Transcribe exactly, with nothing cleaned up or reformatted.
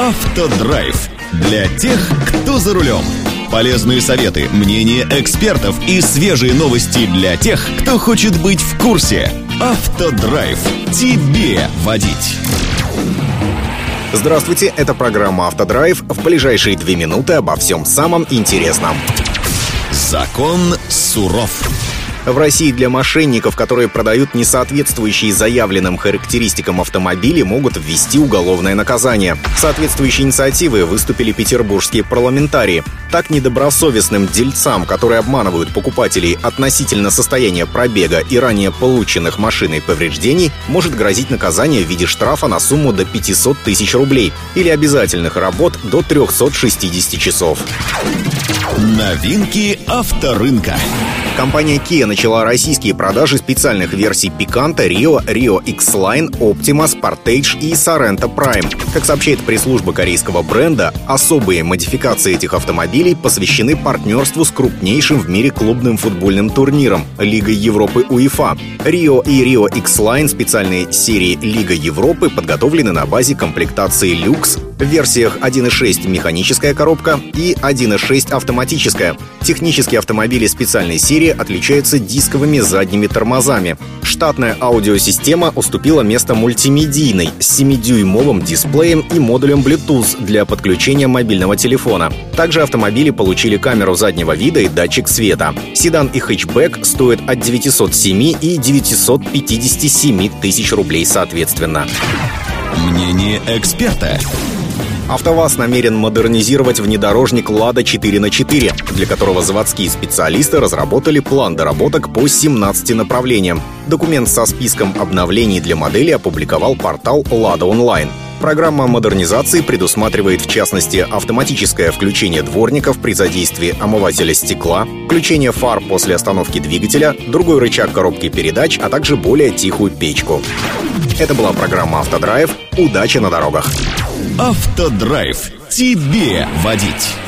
Автодрайв. Для тех, кто за рулем. Полезные советы, мнения экспертов и свежие новости для тех, кто хочет быть в курсе. Автодрайв. Тебе водить. Здравствуйте, это программа «Автодрайв». В ближайшие две минуты обо всем самом интересном. Закон суров. В России для мошенников, которые продают несоответствующие заявленным характеристикам автомобили, могут ввести уголовное наказание. С соответствующей инициативой выступили петербургские парламентарии. Так, недобросовестным дельцам, которые обманывают покупателей относительно состояния пробега и ранее полученных машиной повреждений, может грозить наказание в виде штрафа на сумму до пятьсот тысяч рублей или обязательных работ до триста шестьдесят часов. Новинки авторынка. Компания Kia начала российские продажи специальных версий Picanto, Rio, Rio X-Line, Optima, Sportage и Sorento Prime. Как сообщает пресс-служба корейского бренда, особые модификации этих автомобилей посвящены партнерству с крупнейшим в мире клубным футбольным турниром Лигой Европы УЕФА. Rio и Rio X-Line специальные серии Лига Европы подготовлены на базе комплектации Luxe в версиях один и шесть механическая коробка и один и шесть автоматическая. Технические автомобили специальной серии отличаются дисковыми задними тормозами. Штатная аудиосистема уступила место мультимедийной с семидюймовым дисплеем и модулем Bluetooth для подключения мобильного телефона. Также автомобили получили камеру заднего вида и датчик света. Седан и хэтчбэк стоят от девятисот семи и девятисот пятидесяти семи тысяч рублей соответственно. Мнение эксперта. АвтоВАЗ намерен модернизировать внедорожник «Лада четыре на четыре», для которого заводские специалисты разработали план доработок по семнадцати направлениям. Документ со списком обновлений для модели опубликовал портал «Лада Онлайн». Программа модернизации предусматривает, в частности, автоматическое включение дворников при задействии омывателя стекла, включение фар после остановки двигателя, другой рычаг коробки передач, а также более тихую печку. Это была программа «Автодрайв». Удачи на дорогах! Автодрайв. Тебе водить.